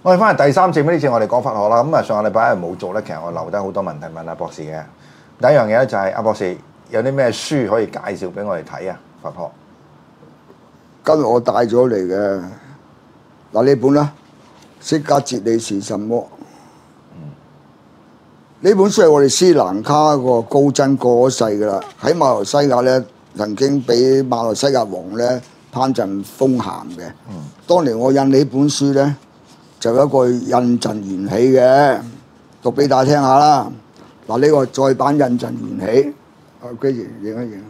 我哋翻嚟第三節呢節我哋講佛學啦。咁啊上個禮拜冇做咧，其實我留低好多問題問阿博士嘅。第一樣嘢咧就係阿博士有啲咩書可以介紹俾我哋睇啊？佛學。 今日我帶咗嚟嘅嗱呢本啦，《釋迦哲理是什麼》。呢本書係我哋斯蘭卡個高僧過咗世噶啦，喺馬來西亞咧曾經俾馬來西亞王咧攀贈封函嘅。當年我印呢本書咧，就有一個印贈緣起嘅，讀俾大家聽下啦。嗱，呢個再版印贈緣起，跟住影一影。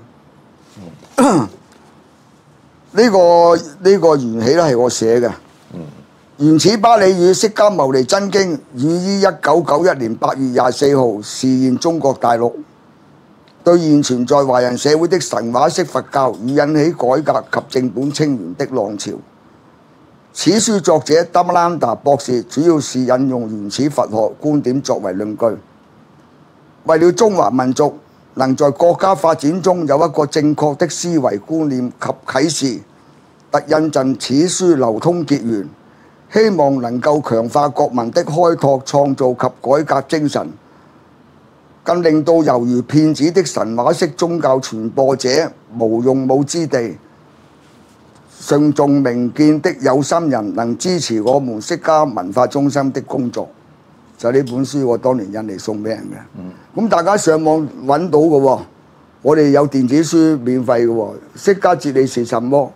呢個緣起咧係我寫嘅。原始巴利語《釋迦牟尼真經》已於1991年8月24號示現中國大陸，對現存在華人社會的神話式佛教已引起改革及正本清源的浪潮。此書作者德馬蘭達博士主要是引用原始佛學觀點作為論據，為了中華民族能在國家發展中有一個正確的思維觀念及啟示，特印贈此書流通結緣，希望能夠強化國民的開拓、創造及改革精神，更令到猶如騙子的神話式宗教傳播者無用武之地。信眾明見的有心人能支持我們釋迦文化中心的工作，就呢本書我當年印嚟送俾人嘅。咁大家上網揾到嘅喎，我哋有電子書免費嘅喎，釋迦哲理是什麼？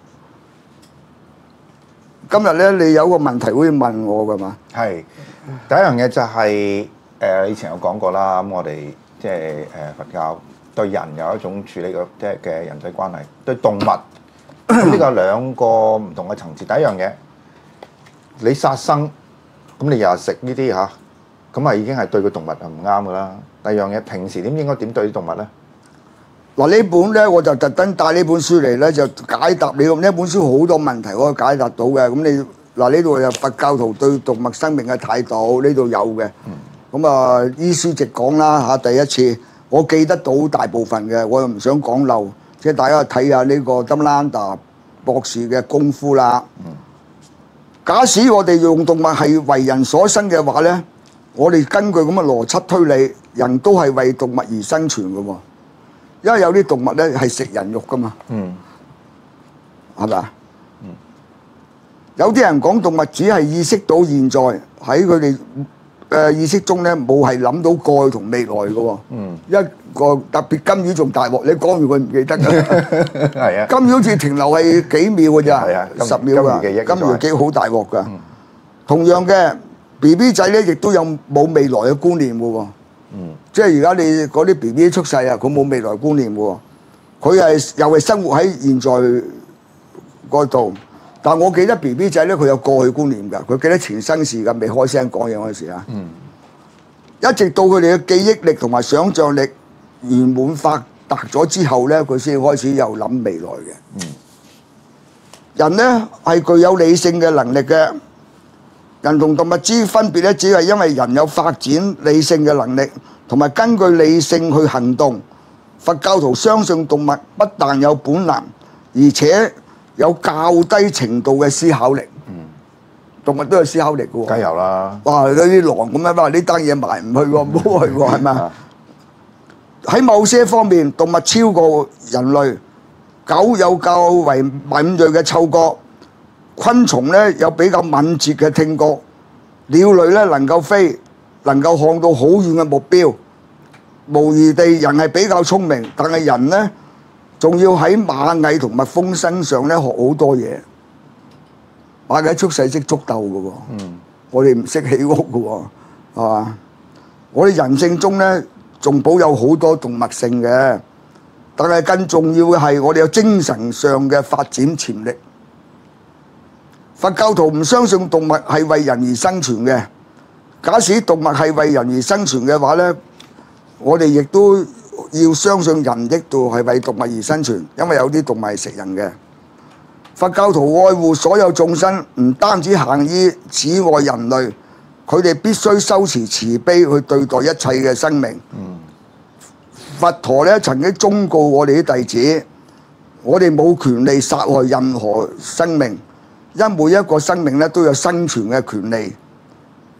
今日咧，你有個問題可以問我㗎嘛？ 係第一樣嘢就係以前有講過啦。咁我哋即係佛教對人有一種處理嘅即係嘅人際關係，對動物咁呢個有兩個唔同嘅層次。第一樣嘢，你殺生咁你日日食呢啲嚇，咁啊已經係對個動物係唔啱㗎啦。第二樣嘢，平時應該點對啲動物咧？ 嗱呢本咧我就特登帶呢本書嚟咧，就解答你。呢本書好多問題可以解答到嘅。咁你嗱呢度有佛教徒對動物生命嘅態度，呢度有嘅。咁啊依書直講啦嚇，第一次我記得到大部分嘅，我又唔想講漏，即係大家睇下呢個德蘭達博士嘅功夫啦。假使我哋用動物係為人所生嘅話咧，我哋根據咁嘅邏輯推理，人都係為動物而生存嘅喎。因為有啲動物咧係食人肉噶嘛，係咪啊？有啲人講動物只係意識到現在喺佢哋意識中咧冇係諗到過去同未來嘅喎。一個特別金魚仲大鑊，你講完佢唔記得㗎。係啊，金魚好似停留係幾秒㗎咋，10秒㗎。金魚記好大鑊㗎。同樣嘅 BB 仔咧，亦都有冇未來嘅觀念㗎喎。即係而家你嗰啲 BB 出世啊，佢冇未來觀念喎，佢又係生活喺現在嗰度。但我記得 BB 仔咧，佢有過去觀念㗎，佢記得前生事㗎，未開聲講嘢嗰陣時啊。一直到佢哋嘅記憶力同埋想像力圓滿發達咗之後咧，佢先開始又諗未來嘅。人咧係具有理性嘅能力嘅。人同動物之分別咧，只係因為人有發展理性嘅能力，同埋根據理性去行動。佛教徒相信動物不但有本能，而且有較低程度嘅思考力。動物都有思考力嘅喎。梗有啦。哇！嗰啲狼咁樣話呢單嘢埋唔去喎，唔好去喎，係咪？喺某些方面，動物超過人類。狗有較為敏鋭嘅嗅覺。昆蟲咧有比較敏捷嘅聽覺，鳥類咧能夠飛，能夠看到好遠嘅目標。無疑地，人係比較聰明，但係人咧仲要喺螞蟻同蜜蜂身上咧學好多嘢。螞蟻出世識築竇嘅喎，我哋唔識起屋嘅喎，係嘛？我哋人性中咧仲保有好多動物性嘅，但係更重要嘅係我哋有精神上嘅發展潛力。佛教徒唔相信動物係為人而生存嘅。假使動物係為人而生存嘅話呢，我哋亦都要相信人亦都係為動物而生存，因為有啲動物係食人嘅。佛教徒愛護所有眾生，唔單止限於只愛人類，佢哋必須修持慈悲去對待一切嘅生命。佛陀咧曾經忠告我哋啲弟子，我哋冇權利殺害任何生命。因每一個生命咧都有生存嘅權利，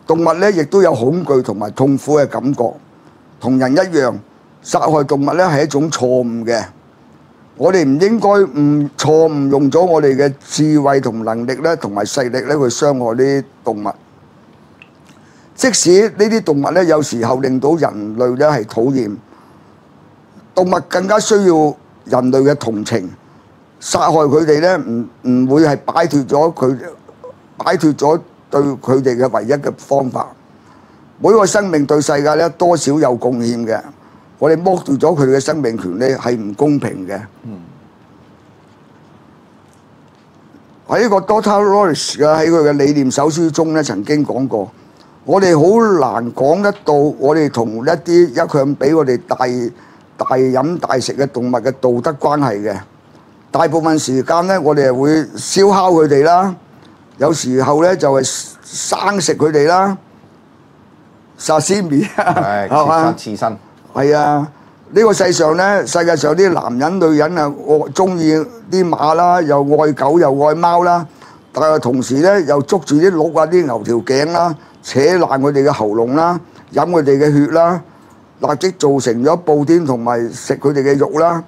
動物咧亦都有恐懼同埋痛苦嘅感覺，同人一樣，殺害動物咧係一種錯誤嘅。我哋唔應該錯誤用咗我哋嘅智慧同能力咧，同埋勢力咧去傷害呢啲動物。即使呢啲動物咧有時候令到人類咧係討厭，動物更加需要人類嘅同情。殺害佢哋咧唔會係擺脫咗對佢哋嘅唯一嘅方法。每個生命對世界咧多少有貢獻嘅，我哋剝奪咗佢哋嘅生命權咧係唔公平嘅。喺呢個 Dr. Lawrence 嘅喺佢嘅理念手書中咧曾經講過，我哋好難講得到我哋同一啲一向比我哋大飲大食嘅動物嘅道德關係嘅。大部分時間咧，我哋係會燒烤佢哋啦，有時候咧就係生食佢哋啦，沙西米係嘛？刺身係啊！呢個世界上啲男人女人啊，中意啲馬啦，又愛狗又愛貓啦，但係同時咧又捉住啲鹿啊、啲牛條頸啦，扯爛佢哋嘅喉嚨啦，飲佢哋嘅血啦，立即造成咗暴殄同埋食佢哋嘅肉啦。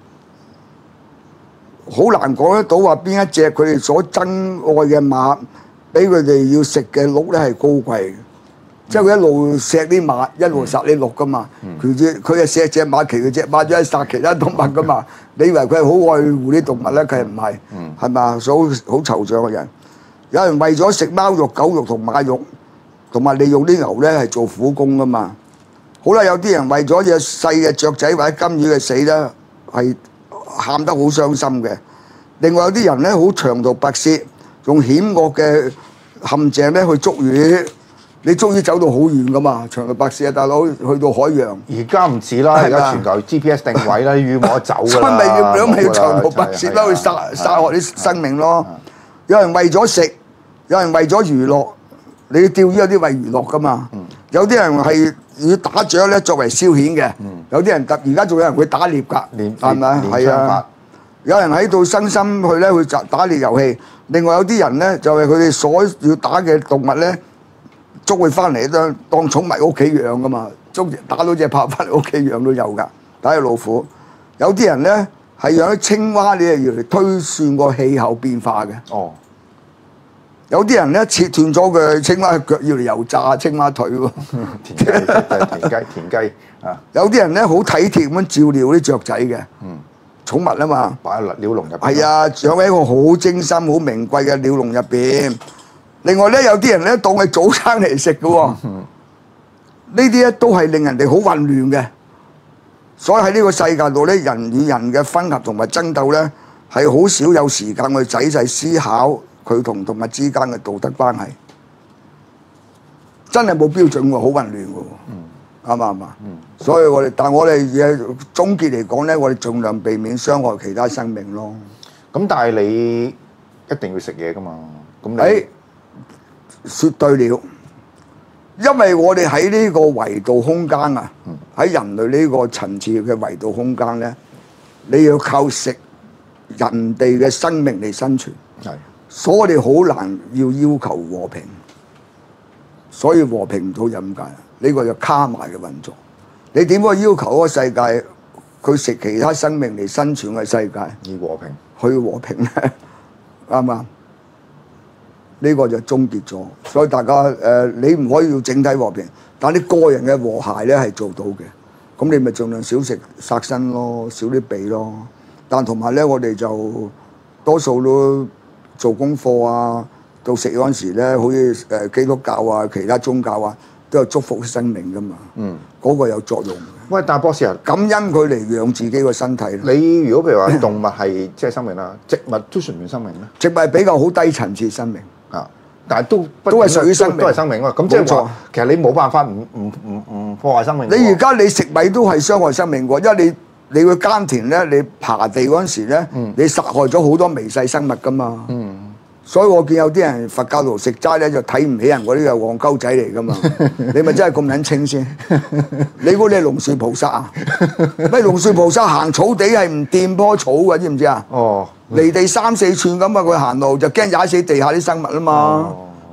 好難講得到話邊一隻佢哋所珍愛嘅馬，比佢哋要食嘅鹿咧係高貴嘅。即係佢一路錫啲馬，一路殺啲鹿噶嘛。佢係錫隻馬，其餘隻馬就係殺其他動物噶嘛。你以為佢係好愛護啲動物咧？佢係唔係？係嘛？所以好惆悵嘅人。有人為咗食貓肉、狗肉同馬肉，同埋利用啲牛咧係做苦工噶嘛。好啦，有啲人為咗隻細嘅雀仔或者金魚嘅死咧係喊得好傷心嘅。另外有啲人咧好長途跋涉，用險惡嘅陷阱咧去捉魚。你捉魚走到好遠噶嘛，長途跋涉啊，大佬去到海洋。 而家唔似啦，而家全球 GPS 定位啦，魚冇得走㗎啦。 所以咪要長途跋涉啦，去殺害啲生命咯。有人為咗食，有人為咗娛樂。你釣魚有啲為娛樂噶嘛？有啲人係要打雀咧作為消遣嘅。有啲人而家仲有人會打獵㗎，係咪？係啊。有人喺度生心去咧去打獵遊戲。另外有啲人咧就係佢哋所要打嘅動物咧。捉佢翻嚟當寵物屋企養噶嘛，打到隻豹翻嚟屋企養都有㗎，打隻老虎。有啲人咧係養啲青蛙，你係要嚟推算個氣候變化嘅。哦。有啲人咧切斷咗佢青蛙嘅腳，要嚟油炸青蛙腿喎。田雞啊！有啲人咧好體貼咁樣照料啲雀仔嘅。寵物啊嘛。擺喺鳥籠入邊。係啊，養喺一個好精心、好名貴嘅鳥籠入邊。另外咧，有啲人咧當係早餐嚟食嘅喎，呢啲咧都係令人哋好混亂嘅。所以喺呢個世界度咧，人與人嘅分合同埋爭鬥咧，係好少有時間去仔細思考佢同動物之間嘅道德關係。真係冇標準喎，好混亂嘅喎，啱嘛？所以但係我哋嘅總結嚟講咧，我哋盡量避免傷害其他生命咯。咁但係你一定要食嘢㗎嘛？咁你説對了，因為我哋喺呢個維度空間啊，喺人類呢個層次嘅維度空間咧，你要靠食人哋嘅生命嚟生存，所以我哋好難要求和平，所以和平唔到咁解，呢個就卡埋嘅運作。你點可以要求嗰個世界佢食其他生命嚟生存嘅世界？以和平去和平咧，啱唔啱？呢個就終結咗，所以大家你唔可以要整體和平，但係你個人嘅和諧咧係做到嘅。咁你咪盡量少食殺生咯，少啲避咯。但同埋咧，我哋就多數都做功課啊，到食嗰陣時咧，好似基督教啊、其他宗教啊，都有祝福生命噶嘛。嗰個有作用。喂，但係博士啊，感恩佢嚟養自己個身體。你如果譬如話動物係即係生命啦，植物都算唔算生命咧？植物係比較好低層次生命。但係都係屬於生命，都係生命啊！咁即係話，其實你冇辦法唔破壞生命。你而家你食米都係傷害生命喎，因為你去耕田咧，你耙地嗰陣時咧，你殺害咗好多微細生物噶嘛。所以我見有啲人佛教徒食齋咧，就睇唔起人嗰啲係戇鳩仔嚟噶嘛。你咪真係咁撚清先？你估你係龍樹菩薩啊？咩龍樹菩薩行草地係唔掂棵草嘅，知唔知啊？哦。離地3、4寸咁啊！佢行路就驚踩死地下啲生物啊嘛！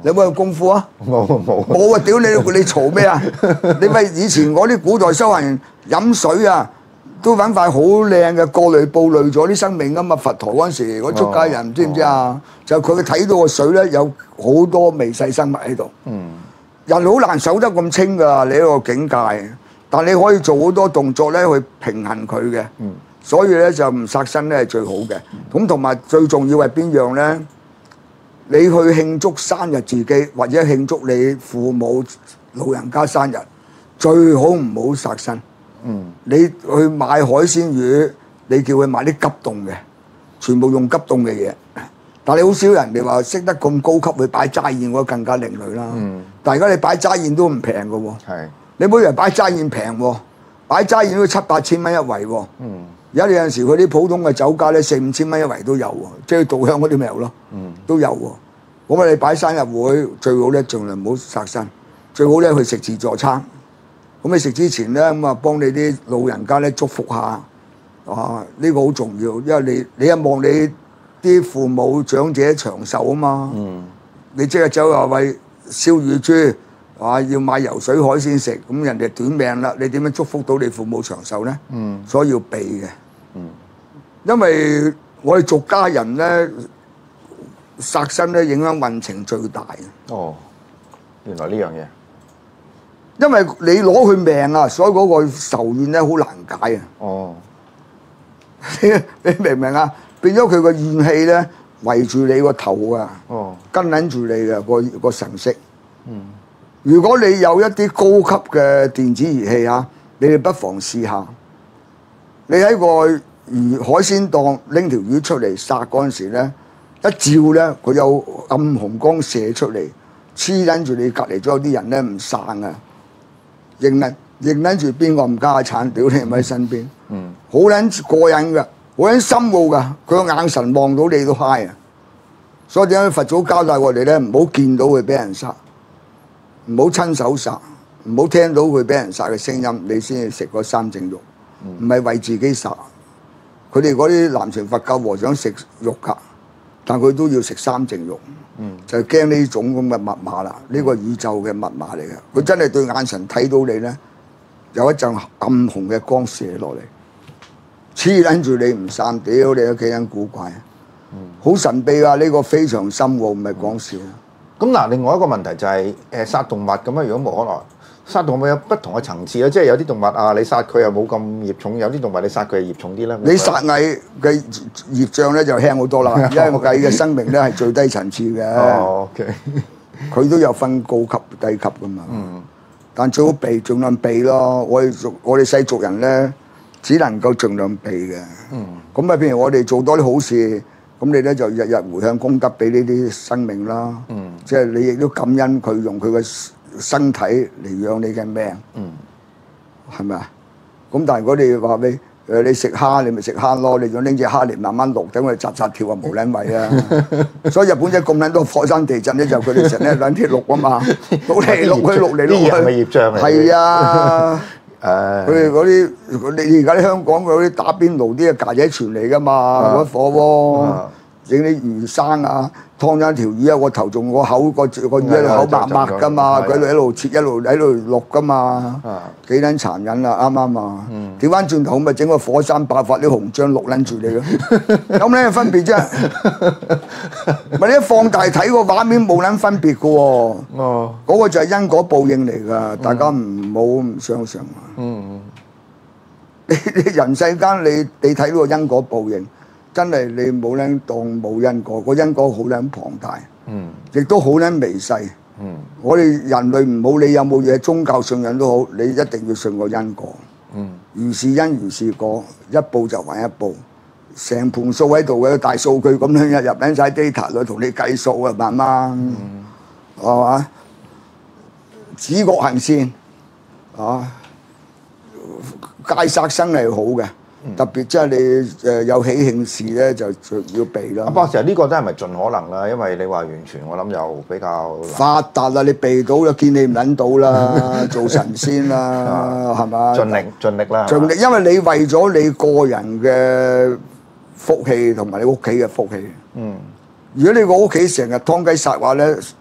你有冇功夫啊？ 冇。 冇啊！屌你嘈咩啊？你咪以前嗰啲古代修行人飲水啊，都揾塊好靚嘅過濾布濾咗啲生命噶嘛。佛陀嗰陣時，嗰出家人知唔知啊？就佢睇到個水咧有好多微細生物喺度。人好難守得咁清㗎，你呢個境界。但你可以做好多動作咧去平衡佢嘅。所以咧就唔殺生咧係最好嘅。咁同埋最重要係邊樣咧？你去慶祝生日自己，或者慶祝你父母老人家生日，最好唔好殺生。你去買海鮮魚，你叫佢買啲急凍嘅，全部用急凍嘅嘢。但你好少人哋話識得咁高級去擺齋宴，嗰更加另類啦。但而家你擺齋宴都唔平嘅喎。你每人擺齋宴平喎，擺齋宴都7-8千蚊一圍喎。而家你有陣時佢啲普通嘅酒家咧4-5千蚊一圍都有喎，即係稻香嗰啲咪有咯，都有喎。咁你擺生日會最好咧，盡量唔好殺生，最好咧去食自助餐。咁你食之前咧咁啊，幫你啲老人家咧祝福下，呢個好重要，因為你一望你啲父母長者長壽啊嘛，你即係走話為燒乳豬。要買游水海鮮食，咁人哋短命啦，你點樣祝福到你父母長壽呢？所以要避嘅。因為我哋俗家人呢，殺生咧影響運程最大。 原來呢樣嘢。 因為你攞佢命啊，所以嗰個仇怨咧好難解啊。你明唔明啊？變咗佢個怨氣咧圍住你個頭啊，跟撚住你嘅個神識。如果你有一啲高級嘅電子儀器啊，你哋不妨試下。你喺個海鮮檔拎條魚出嚟殺嗰陣時咧，一照咧佢有暗紅光射出嚟，黐撚住你隔離咗有啲人咧唔散啊！認撚住邊個唔家產，屌你咪喺身邊，好撚過癮㗎，好撚深奧㗎，佢個眼神望到你都嗨啊！所以點解佛祖交代我哋咧，唔好見到佢俾人殺。唔好親手殺，唔好聽到佢俾人殺嘅聲音，你先至食嗰三淨肉，唔係為自己殺。佢哋嗰啲南傳佛教和尚食肉㗎，但佢都要食三淨肉，就係驚呢種咁嘅密碼啦。呢個宇宙嘅密碼嚟嘅，佢真係對眼神睇到你咧，有一陣暗紅嘅光射落嚟，黐撚住你唔散，屌你都幾撚古怪，好神秘啊！呢個非常深喎，唔係講笑。 咁嗱，另外一個問題就係殺動物咁樣，如果冇可能殺動物有不同嘅層次咧，即係有啲動物啊，你殺佢又冇咁業重，有啲動物你殺佢係業重啲咧。 你殺蟻嘅業障咧就輕好多啦，因為蟻嘅生命咧係最低層次嘅。佢都有分高級低級噶嘛。但最好避，盡量避咯。我哋世俗人咧，只能夠盡量避嘅。咁啊，譬如我哋做多啲好事。咁你咧就日日回向功德俾呢啲生命啦，即係你亦都感恩佢用佢嘅身體嚟養你嘅命，係咪啊？咁但係如果你話你食蝦，你咪食蝦咯，你仲拎隻蝦嚟慢慢淥，等佢扎扎跳啊無撚位啊！所以日本仔咁撚多火山地震咧，就佢哋成日兩鐵淥啊嘛，淥嚟淥去，淥嚟淥去， 係咪業障嚟？ 係啊！佢哋嗰啲，你而家啲香港嗰啲打邊爐啲架仔傳嚟㗎嘛，嗰火鍋整啲魚生啊，劏咗條魚啊，個頭仲個口個魚喺度口白白㗎嘛，佢一路切一路喺度淥㗎嘛，幾撚殘忍啊！啱啱啊？調翻轉頭咪整個火山爆發啲紅漿淥撚住你咯，有咩分別啫？咪你一放大睇個畫面冇撚分別㗎喎，嗰個就係因果報應嚟㗎，大家唔好唔相信啊！你人世間你睇到個因果報應，真係你冇撚當冇因果，個因果好撚龐大，亦都好撚微細。我哋人類唔好理有冇嘢宗教信仰都好，你一定要信個因果。如是因如是果，一步就還一步，成盤數喺度嘅大數據咁樣入緊晒 data 裏同你計數啊，慢慢係嘛？止惡行善啊！戒殺生係好嘅，特別即係你有喜慶事咧，就要避啦。 博士呢個真係咪盡可能啦？因為你話完全，我諗又比較發達啦，你避到就見你唔撚到啦，做神仙啦，係嘛？ 盡力啦。 盡力，因為你為咗你個人嘅福氣同埋你屋企嘅福氣。如果你個屋企成日劏雞殺話咧，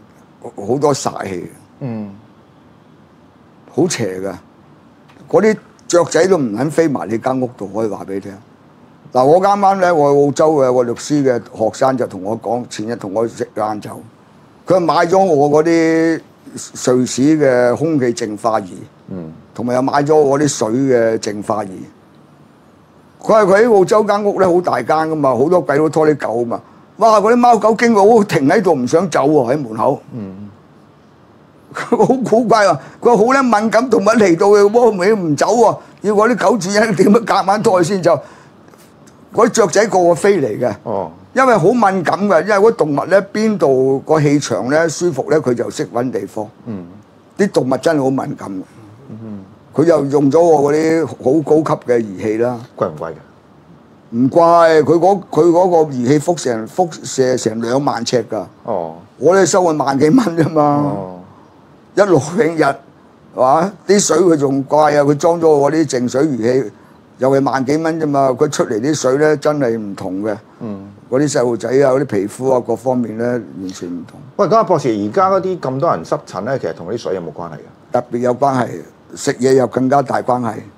好多煞氣， 嗯， 好邪㗎。嗰啲雀仔都唔肯飛埋你間屋度，可以話俾你聽。嗱，我啱啱咧，我澳洲嘅個律師嘅學生就同我講，前日同我食晏晝，佢買咗我嗰啲瑞士嘅空氣淨化儀，同埋又買咗我啲水嘅淨化儀。佢話佢喺澳洲間屋咧好大間噶嘛，好多鬼佬拖啲狗嘛。哇！嗰啲貓狗經過，停喺度唔想走喎，喺門口。佢好古怪啊！佢話好咧敏感動物嚟到嘅，窩尾唔走喎，要嗰啲狗主人點樣夾硬拖先走。嗰啲雀仔個飛嚟嘅，因為好敏感嘅，因為嗰動物咧邊度個氣場咧舒服咧，佢就識揾地方。啲動物真係好敏感嘅。佢又用咗我嗰啲好高級嘅儀器啦。 貴唔貴㗎？ 唔貴，佢嗰個儀器輻射成2萬尺㗎。我哋收佢萬幾蚊啫嘛。一落永日係嘛？啲水佢仲貴啊！佢裝咗我啲淨水儀器。又係萬幾蚊啫嘛，佢出嚟啲水咧真係唔同嘅，嗰啲細路仔啊，嗰啲皮膚啊各方面咧完全唔同。 喂，咁阿博士，而家嗰啲咁多人濕疹咧，其實同啲水有冇關係嘅？ 特別有關係，食嘢又更加大關係。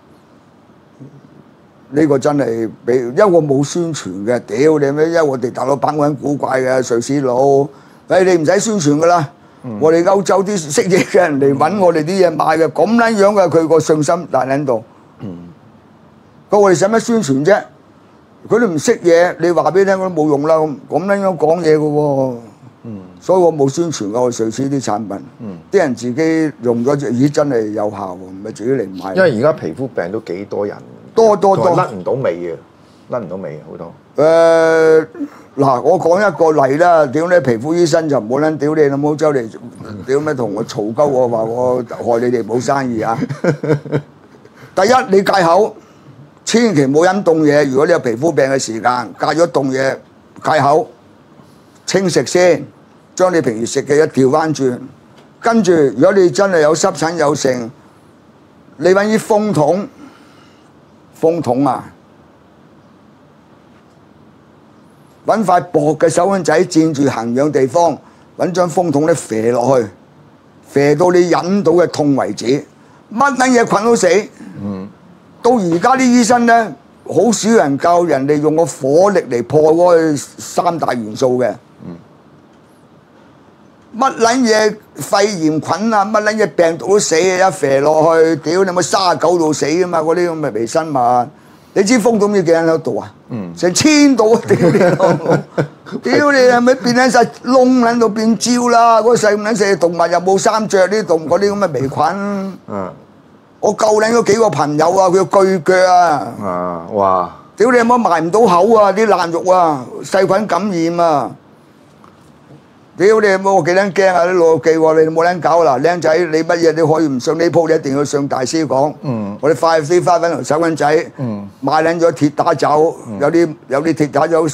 呢個真係俾，因為我冇宣傳嘅，屌你咩？因為我哋大老闆好古怪嘅瑞士佬，你唔使宣傳噶啦，我哋歐洲啲識嘢嘅人嚟揾我哋啲嘢買嘅，咁撚樣嘅佢個信心大撚度。咁我哋使乜宣傳啫？佢都唔識嘢，你話俾你聽都冇用啦。咁樣講嘢嘅喎，所以我冇宣傳過我瑞士啲產品。啲人自己用咗，咦真係有效喎，唔係自己嚟買。 因為而家皮膚病都幾多人， 多甩唔到尾嘅，甩唔到尾好多。 嗱，我講一個例啦，屌你皮膚醫生就唔好撚屌你啦，冇周嚟屌咩同我嘈鳩我話我害你哋冇生意啊！第一你戒口。千祈唔好飲凍嘢，如果你有皮膚病嘅時間，戒咗凍嘢，戒口，清食先，將你平時食嘅嘢調翻轉，跟住如果你真係有濕疹有剩，你揾啲風筒啊，揾塊薄嘅手巾仔墊住痕癢地方，揾張風筒咧射落去，射到你忍到嘅痛為止，乜撚嘢菌都死。到而家啲醫生咧，好少人教人哋用個火力嚟破嗰3大元素嘅。乜撚嘢肺炎菌啊，乜撚嘢病毒都死啊！一射落去，屌你咪39度死啊嘛！嗰啲咁嘅微生物，你知風筒要幾多度啊？成1000度啊！屌你老母！屌你係咪變撚曬窿撚到變焦啦？嗰細咁撚細嘅動物又冇衫著，啲動嗰啲咁嘅微菌。我救撚咗幾個朋友啊！佢鋸腳啊！ 哇！ 屌你有冇埋唔到口啊！啲爛肉啊，細菌感染啊！屌你有冇幾撚驚啊！啲老友記喎，你冇撚搞啦！僆仔你乜嘢你可以唔上呢鋪，你一定要上大師講。我哋快飛花粉同手巾仔，買撚咗鐵打酒，有啲鐵打酒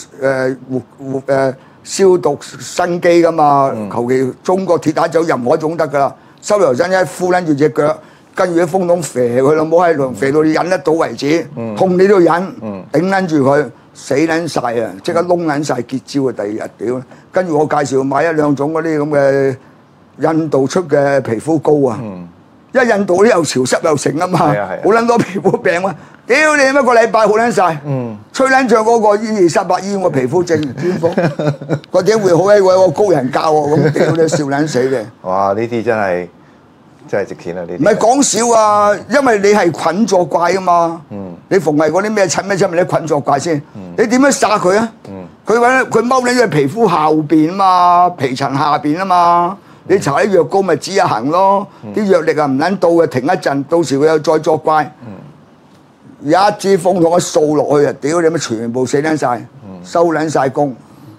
消毒生機噶嘛。求其中國鐵打酒任何一種得噶啦，收油身一敷撚住隻腳。跟住啲風筒射佢咯，冇喺度射到你忍得到為止，痛你都忍，頂撚住佢，死撚晒啊！即刻窿撚晒結焦啊！第二日屌，跟住我介紹買1、2種嗰啲咁嘅印度出嘅皮膚膏啊，因為印度啲又潮濕又成啊嘛，好撚多皮膚病啊！屌你一個禮拜好撚晒，吹撚脹嗰個伊麗莎白醫院個皮膚症專科，個點會好閪鬼個高人教我咁屌你笑撚死嘅！ 哇！呢啲真係〜真係值錢啊！呢啲唔係講笑啊，因為你係菌作怪啊嘛。你逢係嗰啲咩疹咩疹，咪啲菌作怪先。你點樣殺佢啊？佢踎喺隻皮膚下邊啊嘛，皮層下邊啊嘛。你搽啲藥膏咪止下痕咯。啲藥力啊唔撚到嘅，停一陣，到時佢又再作怪。一支風筒一掃落去啊！屌你咪全部死撚晒，收撚晒工。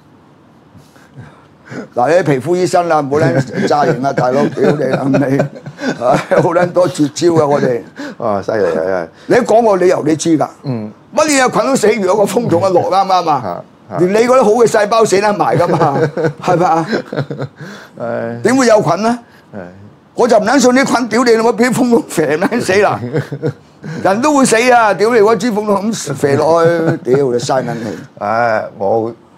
嗱，你啲皮膚醫生啦，唔好撚詐型啊，大佬！屌你老味，好撚多絕招噶我哋。 哇！犀利啊！ 你一講個理由，你知㗎。乜嘢菌都死，如果個風筒一落啱唔啱啊？連你嗰啲好嘅細胞死得埋㗎嘛，係咪啊？點會有菌呢？我就唔撚信啲菌，屌你老母！俾啲風筒射撚死啦！人都會死啊！屌你嗰支風筒咁射落去，屌你嘥撚氣！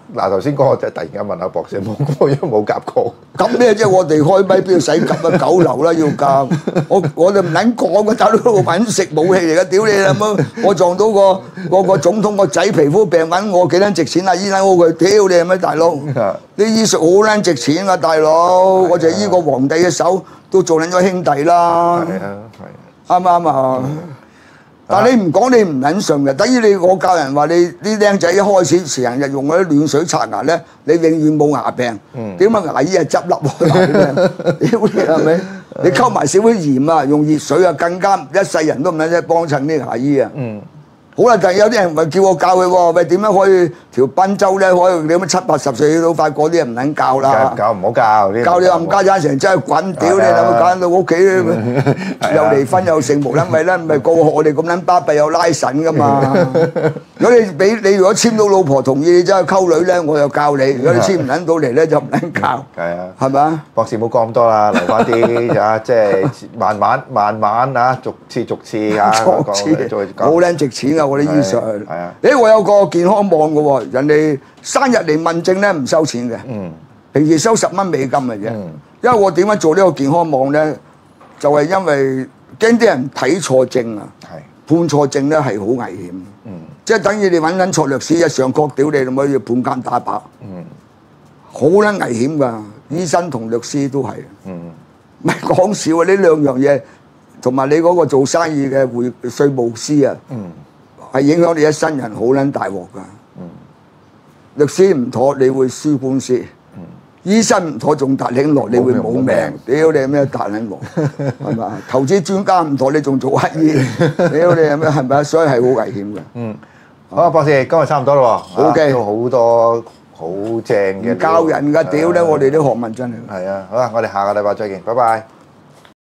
嗱頭先嗰個就突然間問下博士冇，因為冇夾過。 夾咩啫？我哋開咪邊度使夾啊？九流啦要夾，我哋唔撚講嘅，打到個揾食武器嚟嘅，屌你啦乜！我撞到個總統個仔皮膚病揾我幾撚值錢啊？醫撚好佢，屌你係咪大佬？啲醫術好撚值錢啊，大佬！我就醫個皇帝嘅手都做撚咗兄弟啦。 係啊， 啱唔啱啊？但係你唔講你唔撚信嘅，等於我教人話你啲僆仔一開始成日用嗰啲暖水刷牙咧，你永遠冇牙病。點解牙醫係執笠喎？屌你係咪？你溝埋少少鹽啊，用熱水啊，更加一世人都唔撚使幫襯啲牙醫啊！好啦，但係有啲人咪叫我教佢喎，喂點樣可以條賓州咧可以你咁70-80歲老快嗰啲人唔撚教啦， 教唔好教啲。 教你冚家產成真係滾，屌你諗搞到屋企又離婚又成無撚咪啦，唔係個個我哋咁撚巴閉有拉神噶嘛。如果你如果簽到老婆同意你真係溝女咧，我就教你；如果你簽唔撚到嚟咧，就唔撚教。係啊，係咪啊？ 博士冇講咁多啦，留翻啲啊，即係慢慢啊，逐次啊， 好撚值錢㗎！我啲醫術， 係啊！ 我有個健康網嘅喎，人哋生日嚟問症咧唔收錢嘅，平時收10蚊美金嘅啫。因為我點解做呢個健康網咧？就係因為驚啲人睇錯症啊，判錯症咧係好危險。即係等於你揾緊錯律師一上角屌你，咪要半間打靶，好撚危險㗎。醫生同律師都係，唔係講笑啊！呢兩樣嘢同埋你嗰個做生意嘅稅務師啊。係影響你一生人好撚大鑊㗎。律師唔妥，你會輸官司；醫生唔妥，仲達領落，你會冇命。屌你咩達領落？係咪？投資專家唔妥，你仲做乞衣？屌你咩係咪？所以係好危險嘅。 好啊，博士，今日差唔多啦喎。 OK， 好多好正嘅。 教人㗎，屌咧！我哋啲學問真係。 係啊，好啊，我哋下個禮拜再見，拜拜。